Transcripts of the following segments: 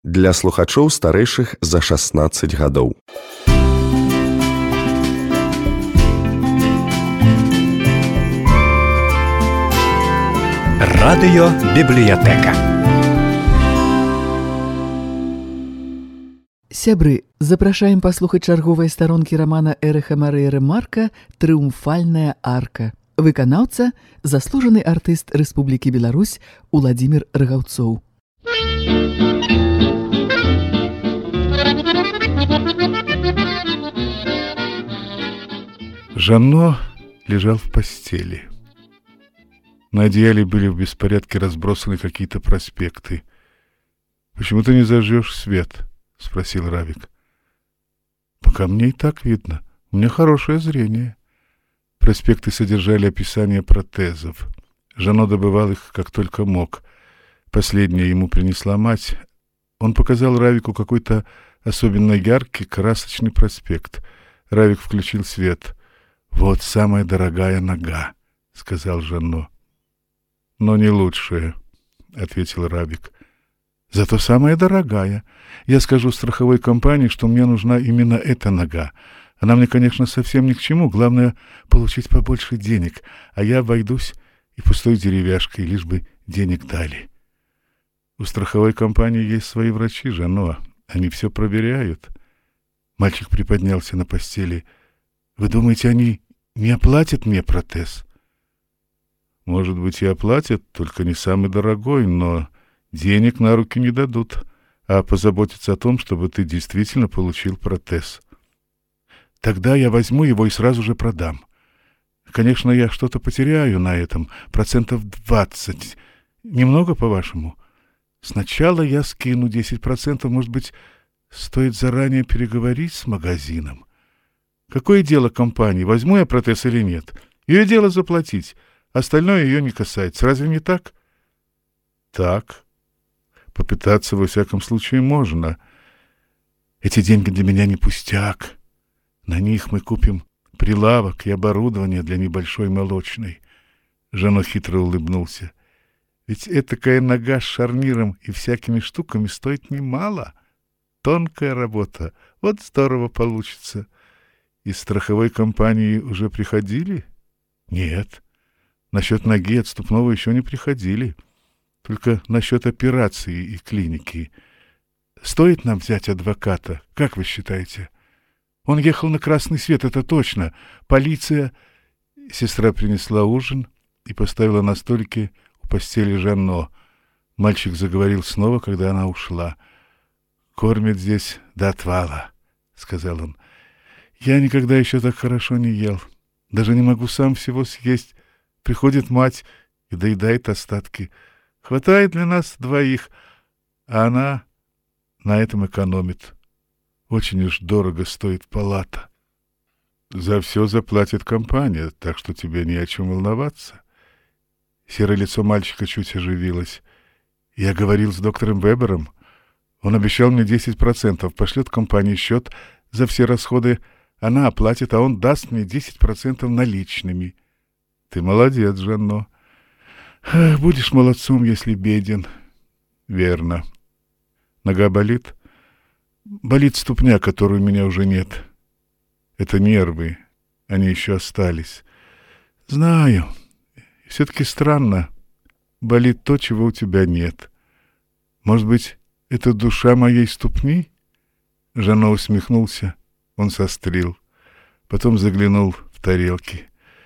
Для слухачоў старэйшых за 16 гадоў. Радыёбібліятэка. Сябры, запрашаем паслухаць чарговыя старонкі рамана Эрыха Марыя Ремарка «Трыумфальная арка». Выканаўца – заслужаны артыст Рэспублікі Беларусь Уладзімір Рагаўцоў. Жанно лежал в постели. На одеяле были в беспорядке разбросаны какие-то проспекты. «Почему ты не зажжешь свет?» — спросил Равик. «Пока мне и так видно. У меня хорошее зрение». Проспекты содержали описание протезов. Жанно добывал их как только мог. Последнее ему принесла мать. Он показал Равику какой-то особенно яркий красочный проспект. Равик включил свет. «Вот самая дорогая нога», — сказал Жанно. «Но не лучшая», — ответил Равик. «Зато самая дорогая. Я скажу страховой компании, что мне нужна именно эта нога. Она мне, конечно, совсем ни к чему. Главное — получить побольше денег, а я обойдусь и пустой деревяшкой, лишь бы денег дали». «У страховой компании есть свои врачи, Жанно. Они все проверяют». Мальчик приподнялся на постели. «Вы думаете, они не оплатят мне протез?» «Может быть, и оплатят, только не самый дорогой, но денег на руки не дадут, а позаботятся о том, чтобы ты действительно получил протез». «Тогда я возьму его и сразу же продам. Конечно, я что-то потеряю на этом, 20%. Немного, по-вашему? Сначала я скину 10%, может быть, стоит заранее переговорить с магазином. Какое дело компании, возьму я протез или нет? Ее дело заплатить, остальное ее не касается. Разве не так?» «Так. Попытаться во всяком случае можно. Эти деньги для меня не пустяк. На них мы купим прилавок и оборудование для небольшой молочной». Жанно хитро улыбнулся. «Ведь этакая нога с шарниром и всякими штуками стоит немало. Тонкая работа. Вот здорово получится». «Из страховой компании уже приходили?» «Нет. Насчет ноги отступного еще не приходили. Только насчет операции и клиники. Стоит нам взять адвоката, как вы считаете? Он ехал на красный свет, это точно. Полиция...» Сестра принесла ужин и поставила на столике у постели Жанно. Мальчик заговорил снова, когда она ушла. «Кормят здесь до отвала», — сказал он. «Я никогда еще так хорошо не ел. Даже не могу сам всего съесть. Приходит мать и доедает остатки. Хватает для нас двоих, а она на этом экономит. Очень уж дорого стоит палата». «За все заплатит компания, так что тебе не о чем волноваться». Серое лицо мальчика чуть оживилось. «Я говорил с доктором Вебером. Он обещал мне 10%. Пошлет компании счет за все расходы. Она оплатит, а он даст мне 10% наличными». «Ты молодец, Жанно». «Будешь молодцом, если беден». «Верно. Нога болит?» «Болит ступня, которой у меня уже нет. Это нервы. Они еще остались». «Знаю. Все-таки странно. Болит то, чего у тебя нет. Может быть, это душа моей ступни?» Жанно усмехнулся. Он сострил. Потом заглянул в тарелки.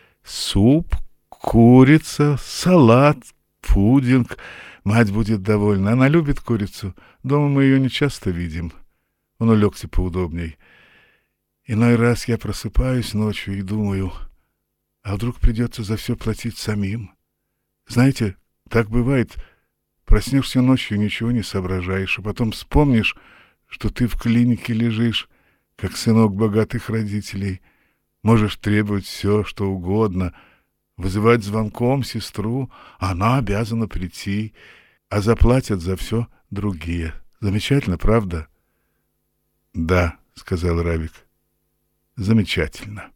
«Суп, курица, салат, пудинг. Мать будет довольна. Она любит курицу. Дома мы ее не часто видим». Он улегся поудобней. «Иной раз я просыпаюсь ночью и думаю, а вдруг придется за все платить самим? Знаете, так бывает. Проснешься ночью и ничего не соображаешь, а потом вспомнишь, что ты в клинике лежишь, как сынок богатых родителей. Можешь требовать все, что угодно, вызывать звонком сестру, она обязана прийти, а заплатят за все другие. Замечательно, правда?» «Да», — сказал Равик. «Замечательно».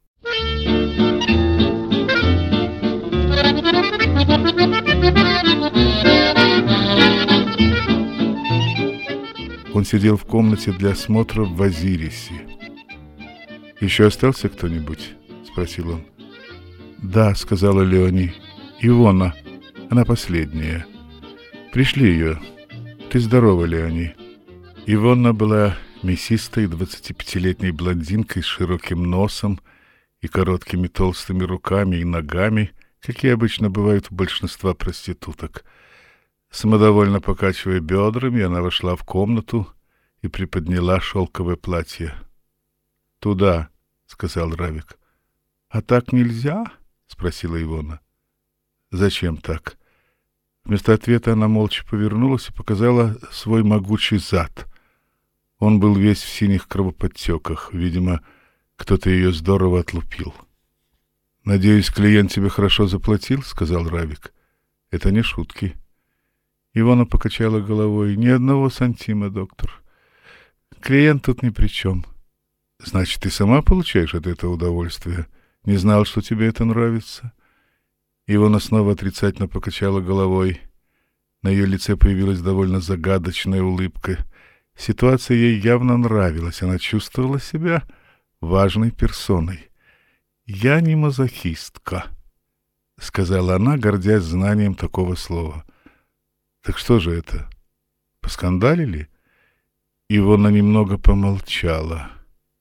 Он сидел в комнате для осмотра в Азирисе. «Еще остался кто-нибудь?» — спросил он. «Да», — сказала Леони. «Ивона. Она последняя. Пришли ее. Ты здорова, Леони?» Ивона была мясистой 25-летней блондинкой с широким носом и короткими толстыми руками и ногами, какие обычно бывают у большинства проституток. Самодовольно покачивая бедрами, она вошла в комнату и приподняла шелковое платье. «Туда», — сказал Равик. «А так нельзя?» — спросила Ивона. «Зачем так?» Вместо ответа она молча повернулась и показала свой могучий зад. Он был весь в синих кровоподтеках. Видимо, кто-то ее здорово отлупил. «Надеюсь, клиент тебе хорошо заплатил?» — сказал Равик. «Это не шутки». Ивона покачала головой. «Ни одного сантима, доктор. Клиент тут ни при чем». «Значит, ты сама получаешь от этого удовольствие? Не знал, что тебе это нравится?» Ивона снова отрицательно покачала головой. На ее лице появилась довольно загадочная улыбка. Ситуация ей явно нравилась. Она чувствовала себя важной персоной. «Я не мазохистка», — сказала она, гордясь знанием такого слова. «Так что же это? Поскандалили?» Ивона немного помолчала.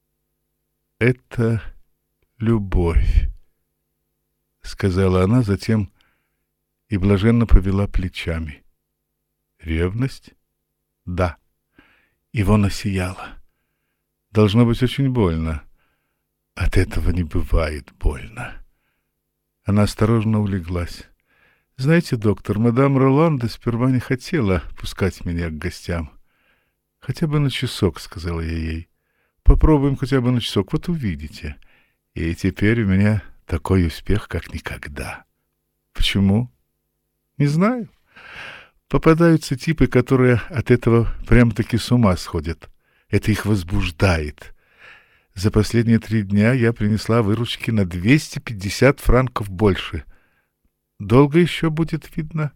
«Это любовь», — сказала она затем и блаженно повела плечами. «Ревность?» «Да». Ивона сияла. «Должно быть очень больно». «От этого не бывает больно». Она осторожно улеглась. «Знаете, доктор, мадам Роланда сперва не хотела пускать меня к гостям. Хотя бы на часок», — сказала я ей. «Попробуем хотя бы на часок, вот увидите. И теперь у меня такой успех, как никогда». «Почему?» «Не знаю. Попадаются типы, которые от этого прям-таки с ума сходят. Это их возбуждает. За последние 3 дня я принесла выручки на 250 франков больше. Долго еще будет видно?»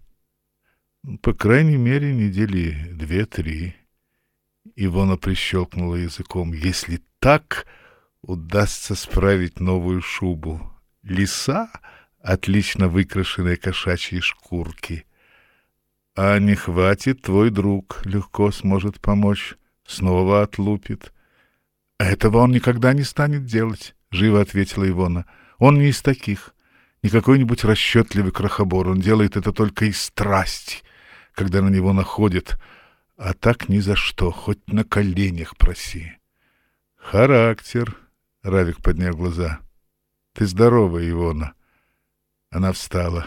«По крайней мере, недели 2-3. Ивона прищелкнула языком. «Если так, удастся справить новую шубу. Лиса — отлично выкрашенные кошачьи шкурки. А не хватит, твой друг легко сможет помочь. Снова отлупит». «Этого он никогда не станет делать», — живо ответила Ивона. «Он не из таких. Не какой-нибудь расчетливый крохобор. Он делает это только из страсти, когда на него находят. А так ни за что, хоть на коленях проси». «Характер», — Равик поднял глаза. «Ты здорова, Ивона». Она встала.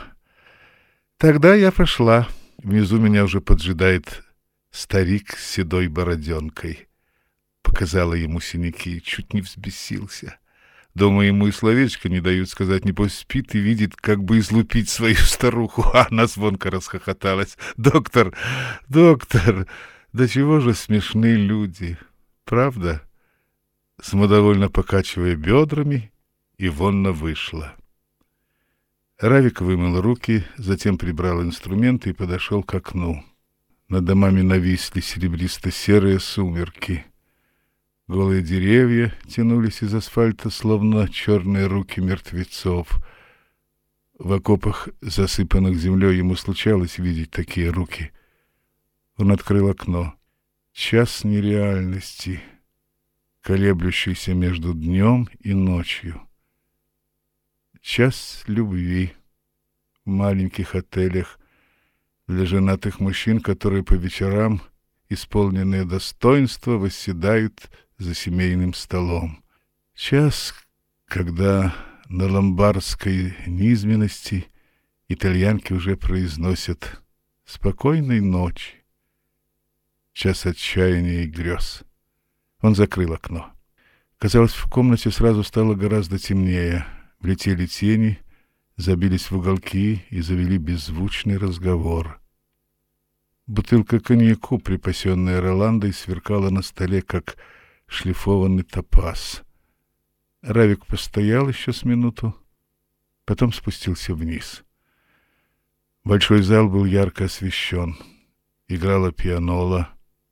«Тогда я пошла. Внизу меня уже поджидает старик с седой бороденкой». Показала ему синяки, чуть не взбесился. Дома ему и словечко не дают сказать, небось спит и видит, как бы излупить свою старуху. А она звонко расхохоталась. «Доктор, доктор, да чего же смешны люди, правда?» Самодовольно покачивая бедрами, Ивонна вышла. Равик вымыл руки, затем прибрал инструменты и подошел к окну. Над домами нависли серебристо-серые сумерки. Голые деревья тянулись из асфальта, словно черные руки мертвецов. В окопах, засыпанных землей, ему случалось видеть такие руки. Он открыл окно. Час нереальности, колеблющийся между днем и ночью. Час любви в маленьких отелях для женатых мужчин, которые по вечерам, исполненные достоинства, восседают за семейным столом. Час, когда на ломбардской низменности итальянки уже произносят «спокойной ночи». Час отчаяния и грез. Он закрыл окно. Казалось, в комнате сразу стало гораздо темнее. Влетели тени, забились в уголки и завели беззвучный разговор. Бутылка коньяку, припасенная Роландой, сверкала на столе, как шлифованный топаз. Равик постоял еще с минуту, потом спустился вниз. Большой зал был ярко освещен. Играла пианола.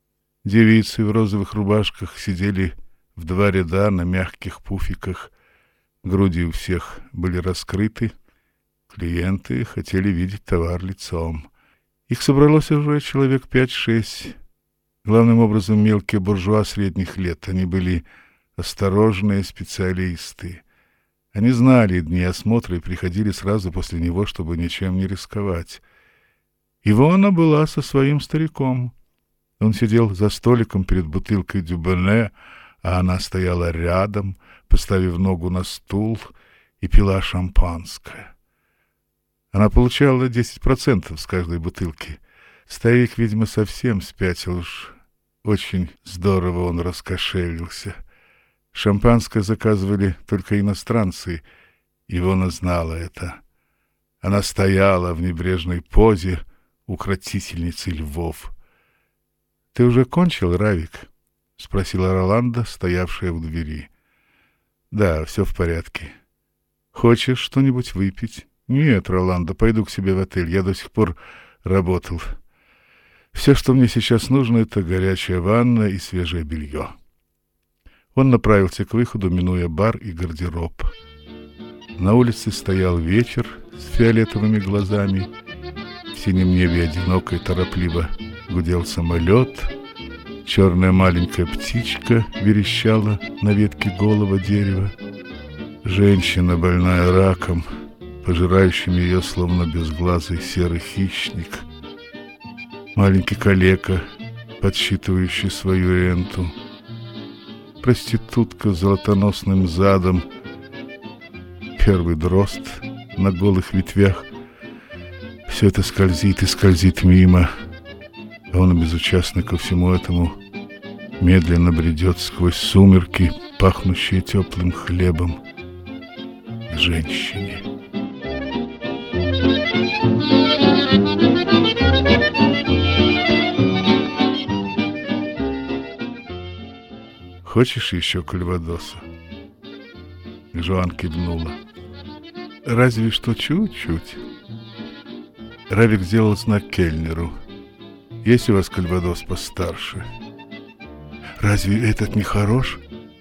Девицы в розовых рубашках сидели в два ряда на мягких пуфиках. Груди у всех были раскрыты. Клиенты хотели видеть товар лицом. Их собралось уже человек 5-6. Главным образом мелкие буржуа средних лет. Они были осторожные специалисты. Они знали дни осмотра и приходили сразу после него, чтобы ничем не рисковать. Ивона была со своим стариком. Он сидел за столиком перед бутылкой дюбоне, а она стояла рядом, поставив ногу на стул, и пила шампанское. Она получала 10% с каждой бутылки. Старик, видимо, совсем спятил уж. Очень здорово он раскошелился. Шампанское заказывали только иностранцы. Ивона знала это. Она стояла в небрежной позе укротительницы львов. — Ты уже кончил, Равик? — спросила Роланда, стоявшая у двери. — Да, все в порядке. — Хочешь что-нибудь выпить? — Нет, Роланда, пойду к себе в отель. Я до сих пор работал. Все, что мне сейчас нужно, — это горячая ванна и свежее белье. Он направился к выходу, минуя бар и гардероб. На улице стоял вечер с фиолетовыми глазами. В синем небе одиноко и торопливо гудел самолет. Черная маленькая птичка верещала на ветке голого дерева. Женщина, больная раком, пожирающим ее словно безглазый серый хищник. Маленький калека, подсчитывающий свою ренту. Проститутка с золотоносным задом. Первый дрозд на голых ветвях. Все это скользит и скользит мимо. А он безучастно ко всему этому медленно бредет сквозь сумерки, пахнущие теплым хлебом, к женщине. «Хочешь еще кальвадоса?» Жоан кивнула. «Разве что чуть-чуть». Равик сделал знак кельнеру. «Есть у вас кальвадос постарше?» «Разве этот не хорош?»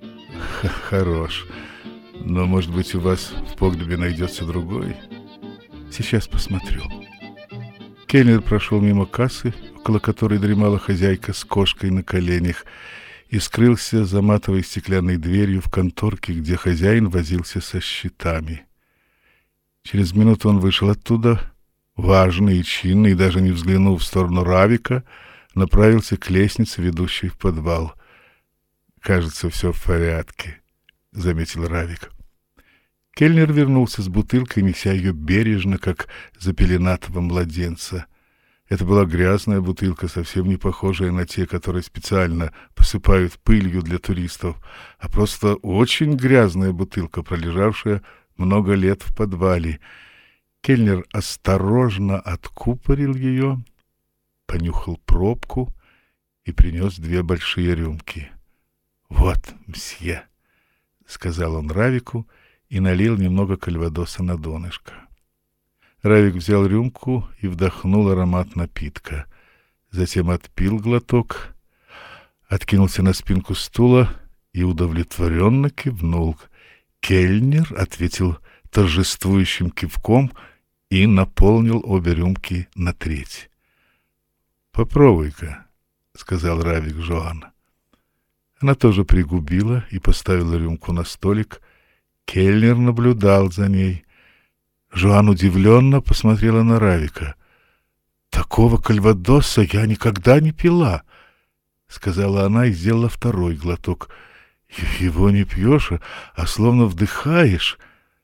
«Хорош. Но, может быть, у вас в погребе найдется другой?» «Сейчас посмотрю». Кельнер прошел мимо кассы, около которой дремала хозяйка с кошкой на коленях, и скрылся за матовой стеклянной дверью в конторке, где хозяин возился со счетами. Через минуту он вышел оттуда, важный и чинный, и даже не взглянув в сторону Равика, направился к лестнице, ведущей в подвал. «Кажется, все в порядке», — заметил Равик. Кельнер вернулся с бутылкой, неся ее бережно, как запеленатого младенца. Это была грязная бутылка, совсем не похожая на те, которые специально посыпают пылью для туристов, а просто очень грязная бутылка, пролежавшая много лет в подвале. Кельнер осторожно откупорил ее, понюхал пробку и принес 2 большие рюмки. «Вот, мсье», — сказал он Равику и налил немного кальвадоса на донышко. Равик взял рюмку и вдохнул аромат напитка. Затем отпил глоток, откинулся на спинку стула и удовлетворенно кивнул. Кельнер ответил торжествующим кивком и наполнил обе рюмки на треть. «Попробуй-ка», — сказал Равик Жоан. Она тоже пригубила и поставила рюмку на столик. Кельнер наблюдал за ней. Жоан удивленно посмотрела на Равика. «Такого кальвадоса я никогда не пила», — сказала она и сделала второй глоток. «Его не пьешь, а словно вдыхаешь».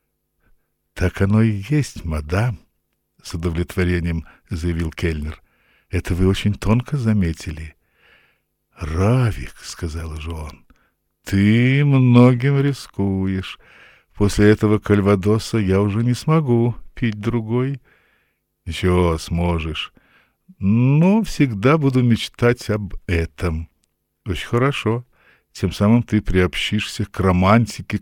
«Так оно и есть, мадам», — с удовлетворением заявил Кельнер. «Это вы очень тонко заметили». «Равик», — сказала Жоан, — «ты многим рискуешь. После этого кальвадоса я уже не смогу пить другой». «Ничего, сможешь. Но всегда буду мечтать об этом». «Очень хорошо. Тем самым ты приобщишься к романтике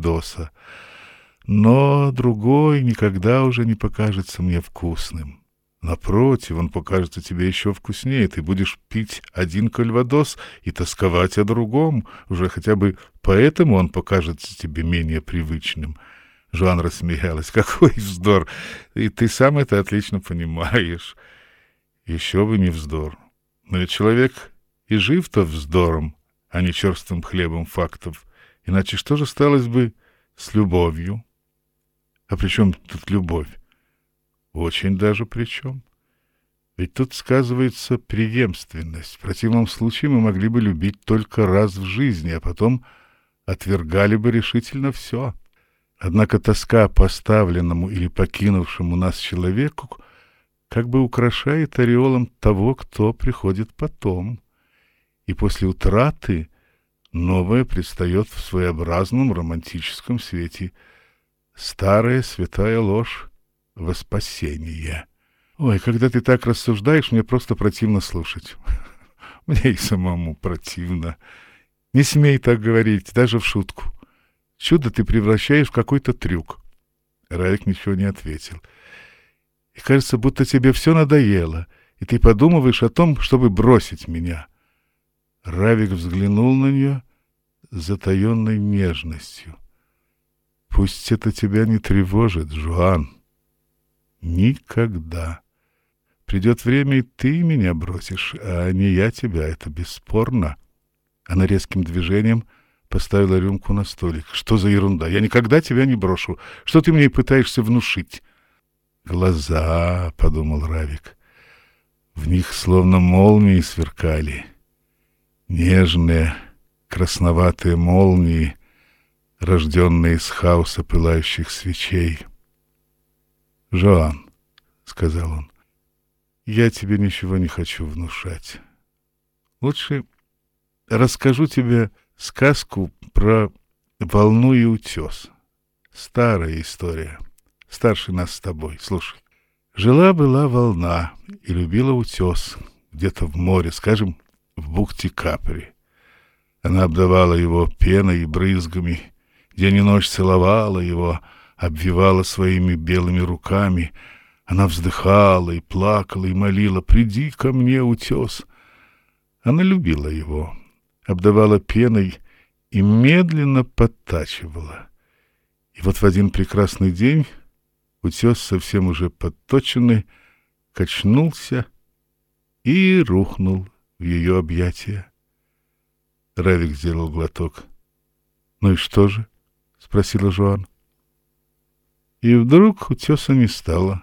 кальвадоса. Но другой никогда уже не покажется мне вкусным». Напротив, он покажется тебе еще вкуснее. Ты будешь пить один кальвадос и тосковать о другом. Уже хотя бы поэтому он покажется тебе менее привычным. Жуан рассмеялась. Какой вздор! И ты сам это отлично понимаешь. Еще бы не вздор. Но ведь человек и жив-то вздором, а не черствым хлебом фактов. Иначе что же сталось бы с любовью? А при чем тут любовь? Очень даже при чем. Ведь тут сказывается преемственность. В противном случае мы могли бы любить только раз в жизни, а потом отвергали бы решительно все. Однако тоска по оставленному или покинувшему нас человеку как бы украшает ореолом того, кто приходит потом. И после утраты новое предстает в своеобразном романтическом свете. Старая святая ложь во спасение. Ой, когда ты так рассуждаешь, мне просто противно слушать. Мне и самому противно. Не смей так говорить, даже в шутку. Чудо ты превращаешь в какой-то трюк. Равик ничего не ответил. И кажется, будто тебе все надоело, и ты подумываешь о том, чтобы бросить меня. Равик взглянул на нее с затаенной нежностью. Пусть это тебя не тревожит, Жуан. Никогда. Придет время, и ты меня бросишь, а не я тебя, это бесспорно. Она резким движением поставила рюмку на столик. Что за ерунда? Я никогда тебя не брошу. Что ты мне пытаешься внушить? Глаза, подумал Равик. В них словно молнии сверкали. Нежные, красноватые молнии, рожденные из хаоса пылающих свечей. «Жоан», — сказал он, — «я тебе ничего не хочу внушать. Лучше расскажу тебе сказку про волну и утес. Старая история, старше нас с тобой. Слушай. Жила-была волна и любила утес где-то в море, скажем, в бухте Капри. Она обдавала его пеной и брызгами, день и ночь целовала его, обвивала своими белыми руками. Она вздыхала и плакала и молила: «Приди ко мне, утес». Она любила его, обдавала пеной и медленно подтачивала. И вот в один прекрасный день утес, совсем уже подточенный, качнулся и рухнул в ее объятия. Равик сделал глоток. «Ну и что же?» — спросила Жоан. И вдруг утеса не стало.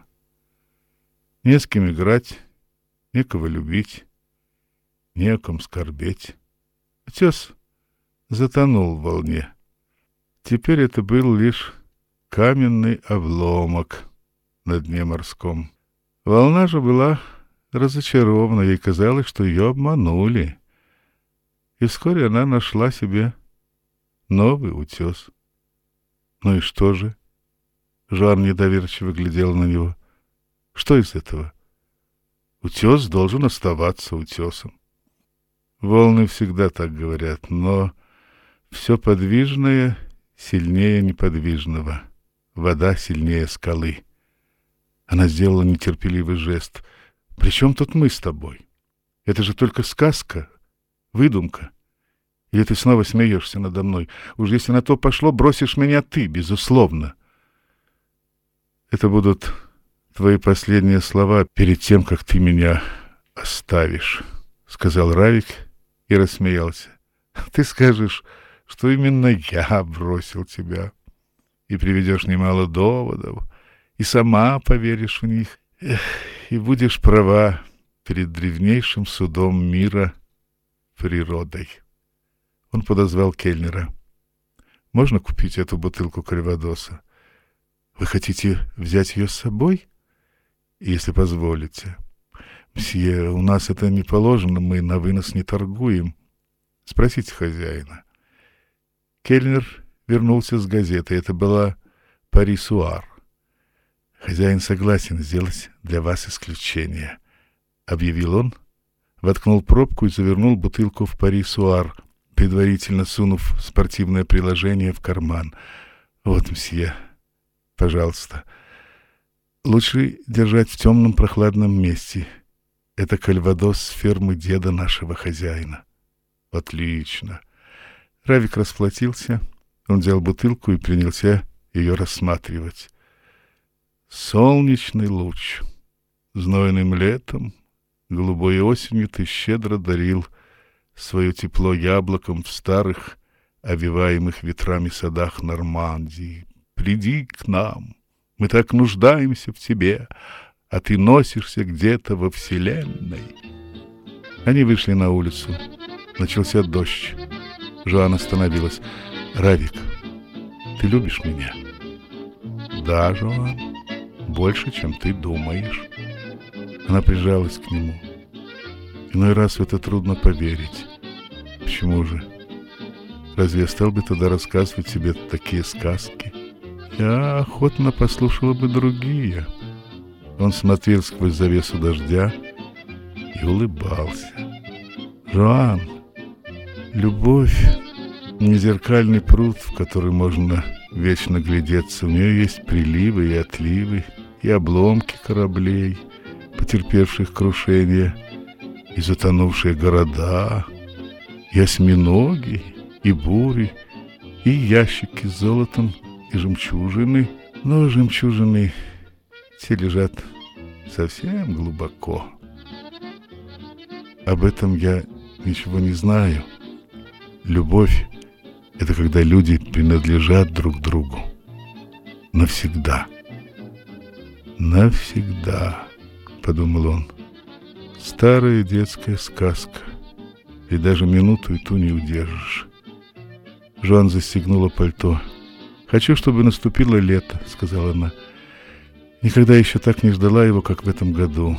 Не с кем играть, некого любить, не о ком скорбеть. Утес затонул в волне. Теперь это был лишь каменный обломок на дне морском. Волна же была разочарована, ей казалось, что ее обманули. И вскоре она нашла себе новый утес. Ну и что же? Жан недоверчиво глядел на него. Что из этого? Утес должен оставаться утесом. Волны всегда так говорят, но все подвижное сильнее неподвижного. Вода сильнее скалы. Она сделала нетерпеливый жест. «При чем тут мы с тобой? Это же только сказка, выдумка. Или ты снова смеешься надо мной? Уж если на то пошло, бросишь меня ты, безусловно». Это будут твои последние слова перед тем, как ты меня оставишь, — сказал Равик и рассмеялся. Ты скажешь, что именно я бросил тебя, и приведешь немало доводов, и сама поверишь в них, и будешь права перед древнейшим судом мира природой. Он подозвал кельнера. Можно купить эту бутылку кальвадоса? Вы хотите взять ее с собой? Если позволите. Мсье, у нас это не положено, мы на вынос не торгуем. Спросите хозяина. Кельнер вернулся с газетой. Это была «Пари-Суар». Хозяин согласен сделать для вас исключение, — объявил он, воткнул пробку и завернул бутылку в «Пари-Суар», предварительно сунув спортивное приложение в карман. Вот, мсье, пожалуйста. Лучше держать в темном прохладном месте. Это кальвадос с фермы деда нашего хозяина. Отлично. Равик расплатился. Он взял бутылку и принялся ее рассматривать. Солнечный луч. Знойным летом, голубой осенью ты щедро дарил свое тепло яблоком в старых, овиваемых ветрами садах Нормандии. Приди к нам, мы так нуждаемся в тебе, а ты носишься где-то во вселенной. Они вышли на улицу. Начался дождь. Жоан остановилась. Равик, ты любишь меня? Да, Жоан, больше, чем ты думаешь. Она прижалась к нему. Иной раз в это трудно поверить. Почему же? Разве я стал бы тогда рассказывать тебе такие сказки? Я охотно послушала бы другие. Он смотрел сквозь завесу дождя и улыбался. Жоан, любовь — не зеркальный пруд, в который можно вечно глядеться. У нее есть приливы и отливы, и обломки кораблей, потерпевших крушение, и затонувшие города, и осьминоги, и бури, и ящики с золотом, и жемчужины. Но жемчужины те лежат совсем глубоко. Об этом я ничего не знаю. Любовь — это когда люди принадлежат друг другу. Навсегда. Навсегда, подумал он. Старая детская сказка. И даже минуту и ту не удержишь. Жоан застегнула пальто. «Хочу, чтобы наступило лето», — сказала она. «Никогда еще так не ждала его, как в этом году».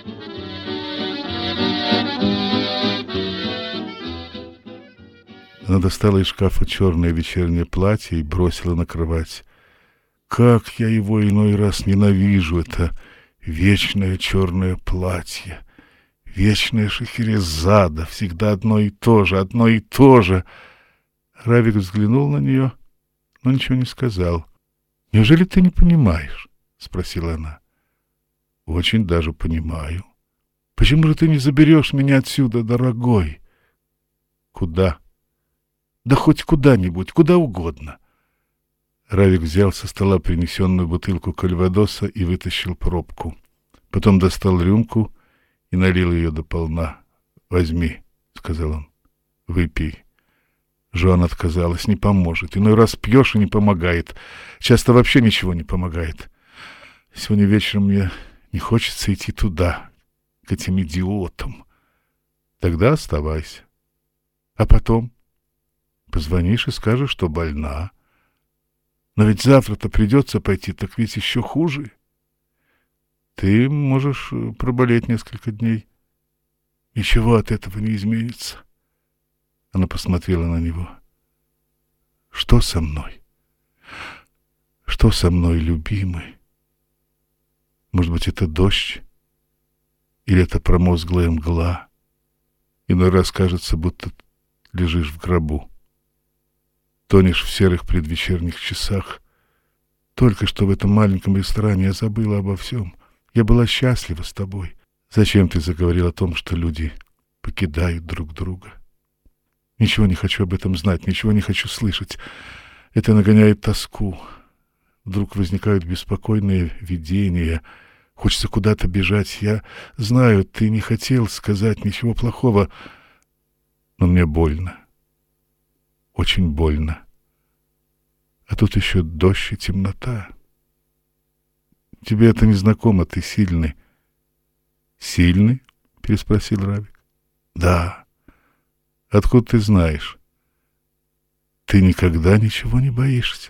Она достала из шкафа черное вечернее платье и бросила на кровать. «Как я его иной раз ненавижу, это вечное черное платье! Вечная Шахерезада, всегда одно и то же, одно и то же!» Равик взглянул на нее, но ничего не сказал. «Неужели ты не понимаешь?» — спросила она. «Очень даже понимаю. Почему же ты не заберешь меня отсюда, дорогой?» «Куда?» «Да хоть куда-нибудь, куда угодно». Равик взял со стола принесенную бутылку кальвадоса и вытащил пробку. Потом достал рюмку и налил ее до полна. «Возьми», — сказал он, — «выпей». Жоан отказалась. «Не поможет. Иной раз пьешь и не помогает. Часто вообще ничего не помогает. Сегодня вечером мне не хочется идти туда, к этим идиотам». «Тогда оставайся. А потом позвонишь и скажешь, что больна. Но ведь завтра-то придется пойти, так ведь еще хуже. Ты можешь проболеть несколько дней. Ничего от этого не изменится». Она посмотрела на него. «Что со мной? Что со мной, любимый? Может быть, это дождь? Или это промозглая мгла? Иной раз кажется, будто лежишь в гробу. Тонешь в серых предвечерних часах. Только что в этом маленьком ресторане я забыла обо всем. Я была счастлива с тобой. Зачем ты заговорил о том, что люди покидают друг друга? Ничего не хочу об этом знать, ничего не хочу слышать. Это нагоняет тоску. Вдруг возникают беспокойные видения. Хочется куда-то бежать. Я знаю, ты не хотел сказать ничего плохого, но мне больно. Очень больно. А тут еще дождь и темнота. Тебе это не знакомо, ты сильный». «Сильный?» — переспросил Равик. «Да. Откуда ты знаешь? Ты никогда ничего не боишься?»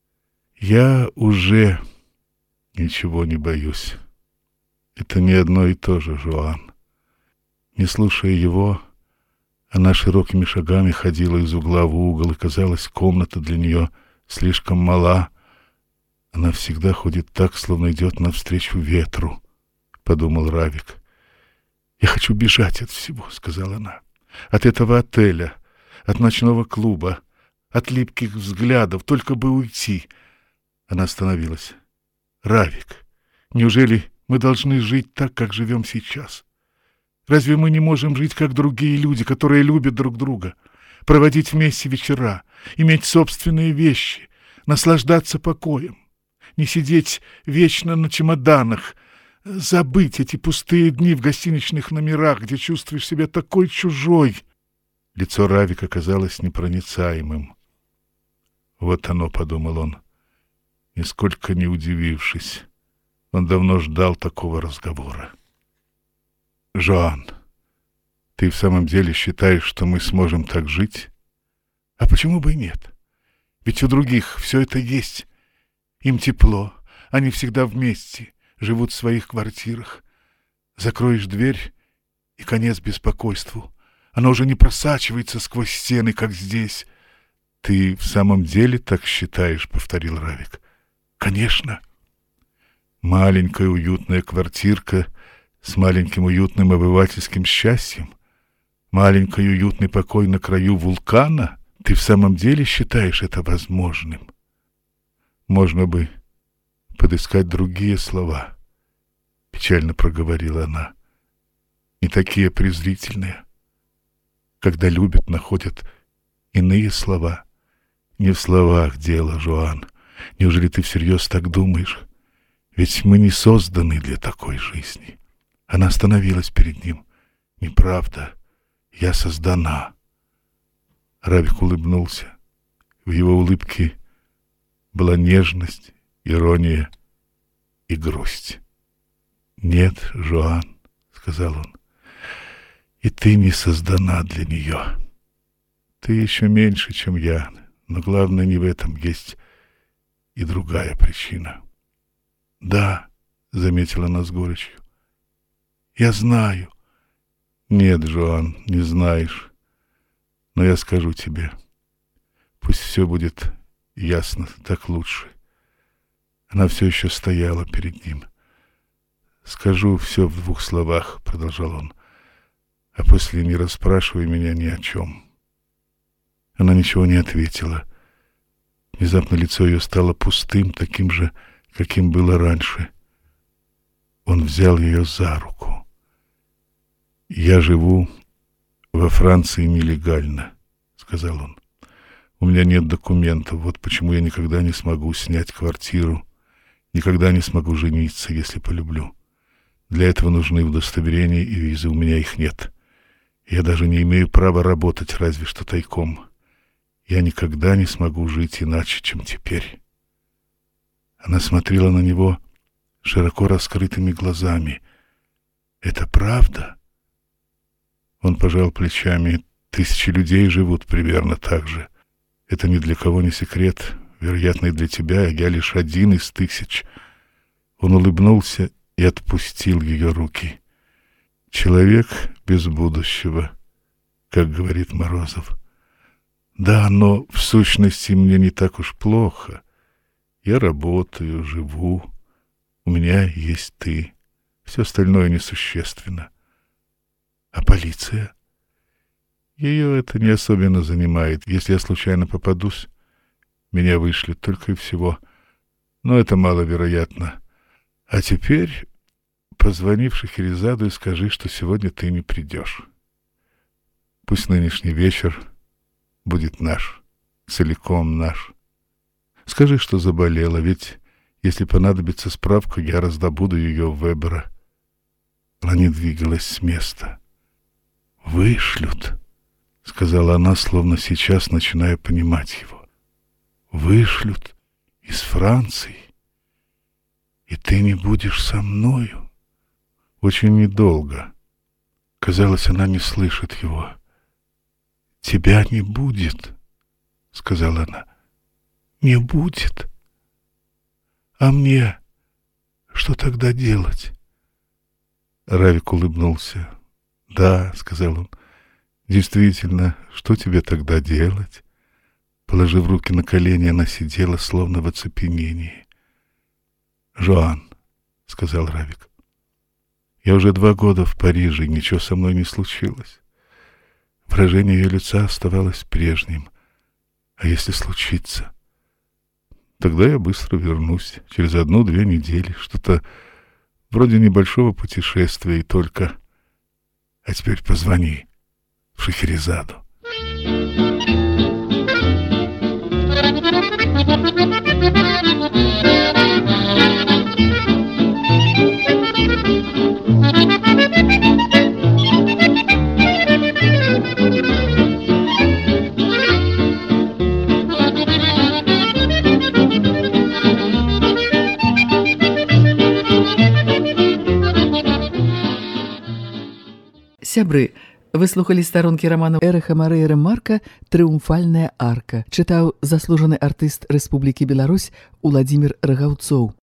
«Я уже ничего не боюсь. Это не одно и то же, Жоан». Не слушая его, она широкими шагами ходила из угла в угол, и, казалось, комната для нее слишком мала. Она всегда ходит так, словно идет навстречу ветру, — подумал Равик. «Я хочу бежать от всего», — сказала она. «От этого отеля, от ночного клуба, от липких взглядов, только бы уйти». Она остановилась. «Равик, Неужели мы должны жить так, как живем сейчас? Разве мы не можем жить, как другие люди, которые любят друг друга, проводить вместе вечера, иметь собственные вещи, наслаждаться покоем, не сидеть вечно на чемоданах, забыть эти пустые дни в гостиничных номерах, где чувствуешь себя такой чужой? Лицо Равика казалось непроницаемым. «Вот оно», — подумал он, нисколько не удивившись. Он давно ждал такого разговора. «Жоан, ты в самом деле считаешь, что мы сможем так жить? А почему бы и нет? Ведь у других все это есть. Им тепло, они всегда вместе, живут в своих квартирах. Закроешь дверь, и конец беспокойству. Оно уже не просачивается сквозь стены, как здесь». «Ты в самом деле так считаешь?» — повторил Равик. «Конечно. Маленькая уютная квартирка с маленьким уютным обывательским счастьем, маленький уютный покой на краю вулкана. Ты в самом деле считаешь это возможным?» «Можно бы подыскать другие слова», — печально проговорила она. «Не такие презрительные. Когда любят, находят иные слова». «Не в словах дело, Жоан. Неужели ты всерьез так думаешь? Ведь мы не созданы для такой жизни». Она остановилась перед ним. «Неправда. Я создана». Равик улыбнулся. В его улыбке была нежность, ирония и грусть. «Нет, Жоан», — сказал он, — «и ты не создана для нее. Ты еще меньше, чем я, но главное не в этом, есть и другая причина». «Да», — заметила она с горечью, — «я знаю». «Нет, Жоан, не знаешь, но я скажу тебе. Пусть все будет ясно, так лучше». Она все еще стояла перед ним. «Скажу все в 2 словах», — продолжал он, — «а после не расспрашивай меня ни о чем». Она ничего не ответила. Внезапно лицо ее стало пустым, таким же, каким было раньше. Он взял ее за руку. «Я живу во Франции нелегально», — сказал он. «У меня нет документов, вот почему я никогда не смогу снять квартиру, никогда не смогу жениться, если полюблю. Для этого нужны удостоверения и визы, у меня их нет. Я даже не имею права работать, разве что тайком. Я никогда не смогу жить иначе, чем теперь». Она смотрела на него широко раскрытыми глазами. «Это правда?» Он пожал плечами. «1000 людей живут примерно так же. Это ни для кого не секрет. Вероятно, и для тебя. Я лишь один из 1000». Он улыбнулся и отпустил ее руки. «Человек без будущего», как говорит Морозов. «Да, но в сущности мне не так уж плохо. Я работаю, живу. У меня есть ты. Все остальное несущественно». «А полиция?» «Ее это не особенно занимает. Если я случайно попадусь, меня вышлют только и всего. Но это маловероятно. А теперь позвони в Шахерезаду и скажи, что сегодня ты не придешь. Пусть нынешний вечер будет наш, целиком наш. Скажи, что заболела, ведь если понадобится справка, я раздобуду ее в Вебера». Она не двигалась с места. «Вышлют», — сказала она, словно сейчас начиная понимать его. «Вышлют из Франции, и ты не будешь со мною». Очень недолго. Казалось, она не слышит его. «Тебя не будет», — сказала она. «Не будет. А мне что тогда делать?» Равик улыбнулся. «Да», — сказал он, — «действительно, что тебе тогда делать?» Положив руки на колени, она сидела, словно в оцепенении. «Жоан», — сказал Равик, — «я уже 2 года в Париже, и ничего со мной не случилось». Выражение ее лица оставалось прежним. «А если случится?» «Тогда я быстро вернусь, через 1-2 недели. Что-то Вроде небольшого путешествия и только. А теперь позвони в Шахерезаду. Сябры, вы слухали старонкі раману Эрэха Марыя Рэмарка «Трыумфальная арка». Чытаў заслужаны артыст Рэспублікі Беларусь Уладзімір Рагаўцоў.